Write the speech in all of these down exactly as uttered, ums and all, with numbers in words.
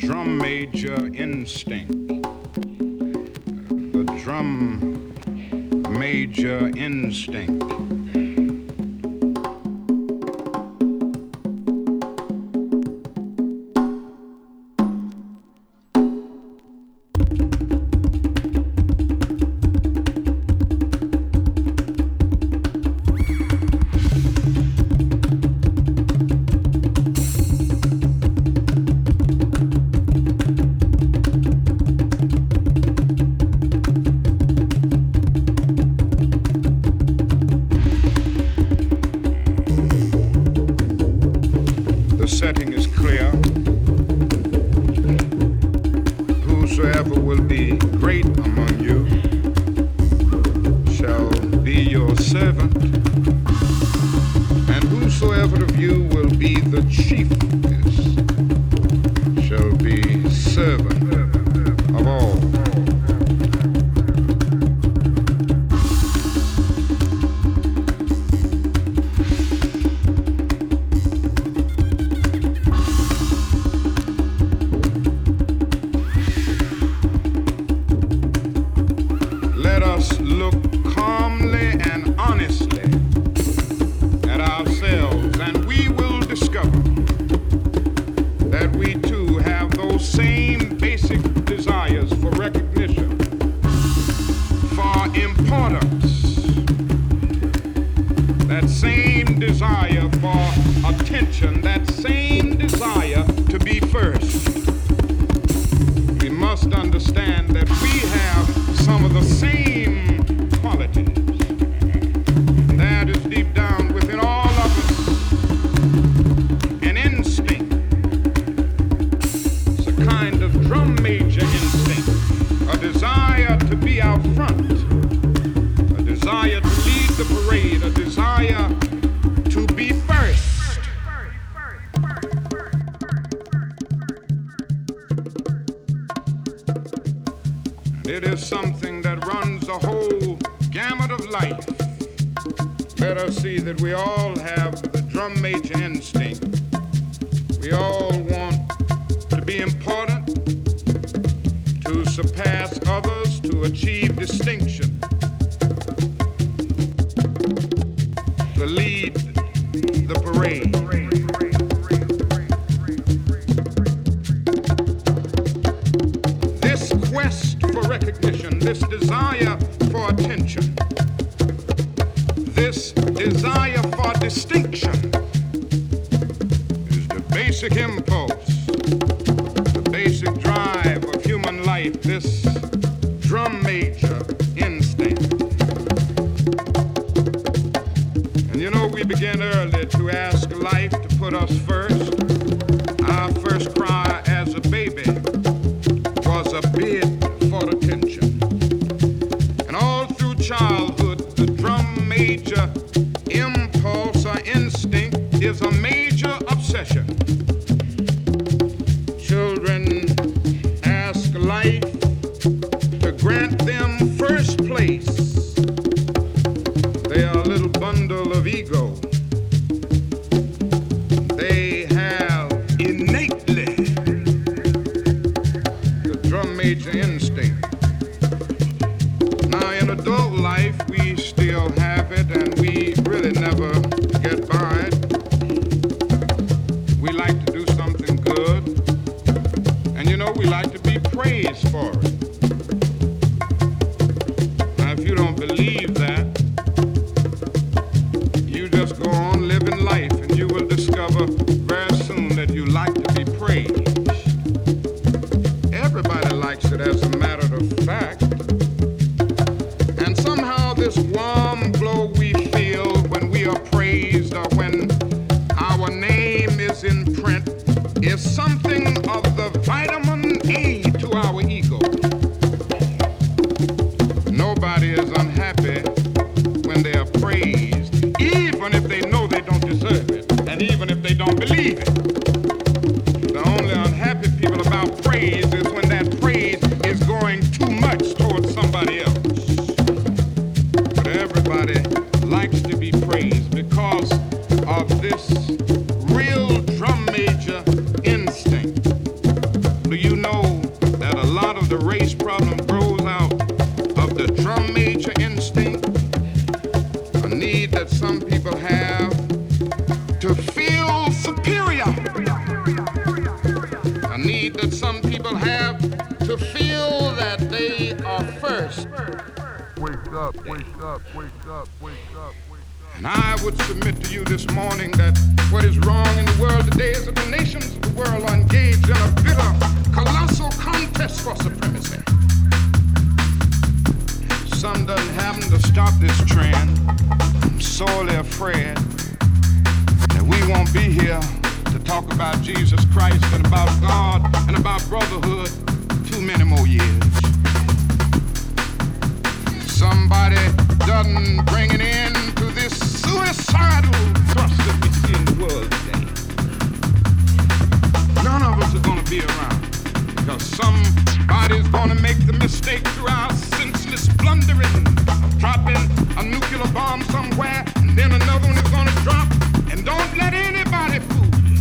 drum major instinct. The drum major instinct. It is something that runs the whole gamut of life. Let us see that we all have the drum major instinct. We all want to be important, to surpass others, to achieve distinction, to lead the parade. This quest for recognition, this desire for attention, this desire for distinction is the basic impulse, the basic drive of human life, this drum major instinct. And you know, we began early to ask life to put us first. Our first cry as a baby was a bid for attention. And all through childhood, the drum major impulse or instinct is a major obsession. Children ask life to grant them first place. They are a little bundle of ego. They have innately the drum major instinct. Now in adult life we still have it, and we really never get by it. We like to do something good, and you know, we like to be praised for it. Now if you don't believe that, you just go on living life, and you will discover very soon that you like to be praised. Everybody likes it, as a matter of fact. And somehow this warm glow we feel when we are praised, or when our name is in print, is something of the vitamin A to our ego. Nobody is unhappy when they are praised, even if they know they don't deserve it, and even if they don't believe it. The only unhappy people about praise is when that praise is going too much towards somebody else. But everybody likes to be praised because of this real drum major instinct. Do race problem grows out of the drum major instinct, a need that some people have to feel superior, a need that some people have to feel that they are first. Wake up, wake up, wake up, wake up. And I would submit to you this morning that what is wrong in the world today is that the nations of the world are engaged in a bitter, colossal contest for supremacy. Some doesn't happen to stop this trend. I'm sorely afraid that we won't be here to talk about Jesus Christ and about God and about brotherhood too many more years. Somebody doesn't bring it in to this suicidal thrust that we see in the world today. None of us are going to be around because somebody's going to make the mistake through our senseless blundering of dropping a nuclear bomb somewhere, and then another one is going to drop, and don't let anybody fool you.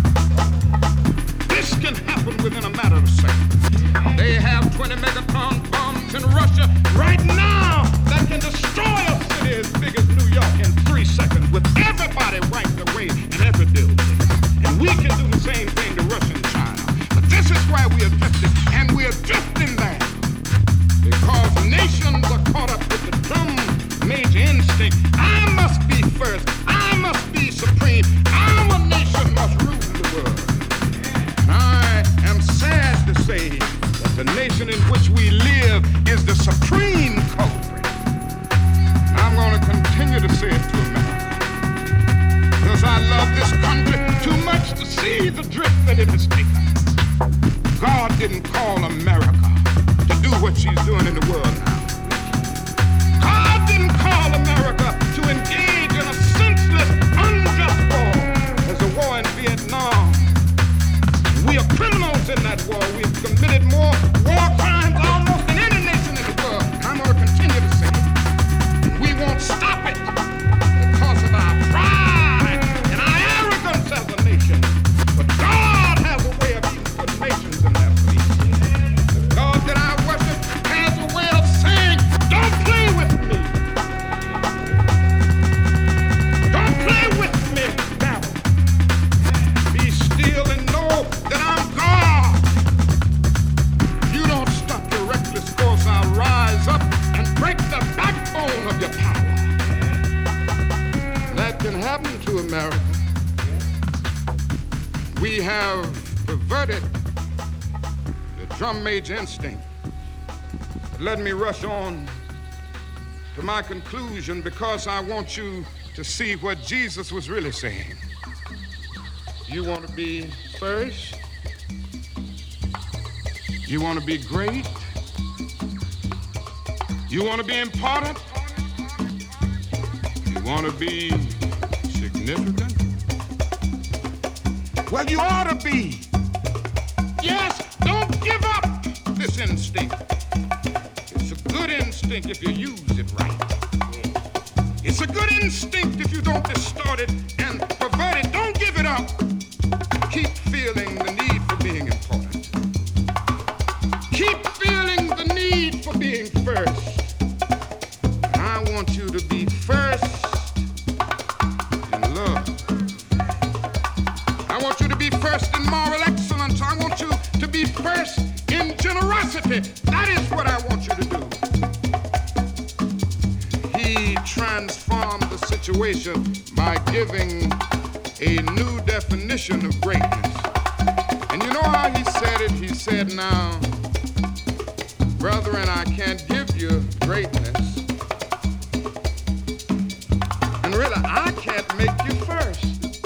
This can happen within a matter of seconds. They have twenty megaton bombs in Russia right now that can destroy a city as big as New York in three seconds with everybody wiped away in every building. And we can do the same thing to Russia and China. But this is where we are drifting, and we are drifting there because nations are caught up with the drum major instinct. I must be first. I must be supreme. Our nation must rule the world. And I am sad to say that the nation in which we live is the supreme culprit. And I'm going to continue to say it to America because I love this country too much to see the drift that it has taken. God didn't call America to do what she's doing in the world now. God didn't call America to engage in a senseless, unjust war as the war in Vietnam. We are criminals in that war. We have committed more war crimes almost than any nation in the world. I'm going to continue to say it. We won't stop it because of our pride and our arrogance as a nation. But God has a way of even putting nations in their place. The God that I worship has a way of saying, don't play with me. Don't play with me, devil. Be still and know that I'm God. You don't stop your reckless course. I'll rise up and break the backbone of your power. That can happen to America. We have perverted the drum major instinct. But let me rush on to my conclusion because I want you to see what Jesus was really saying. You want to be first? You want to be great? You want to be important? You want to be significant? Well, you ought to be. Yes, don't give up this instinct. It's a good instinct if you use it right. It's a good instinct if you don't distort it and pervert it. Don't give it up. Keep feeling the need for being important. Keep feeling the need for being first. I want you to be first in love. I want you to be first in moral excellence. I want you to be first in generosity. That is what I want you to do. He transformed the situation by giving a new definition of greatness. And you know how he said it? He said, now, brethren, I can't give you greatness. And really, I can't make you first.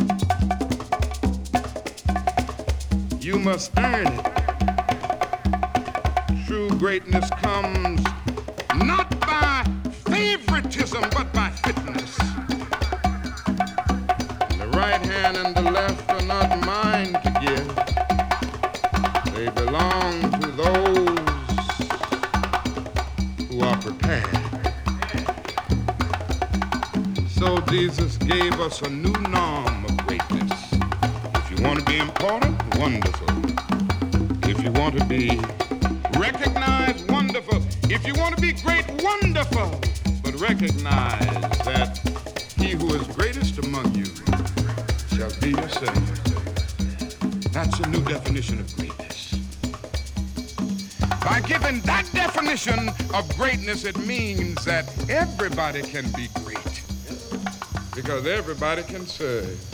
You must earn it. True greatness comes not by favoritism, but by fitness. And the right hand and the left are not mine to give. They belong to those who are prepared. So Jesus gave us a new norm of greatness. If you want to be important, wonderful. If you want to be Recognize wonderful. If you want to be great, wonderful. But recognize that he who is greatest among you shall be your Savior. That's a new definition of greatness. By giving that definition of greatness, it means that everybody can be great. Because everybody can serve.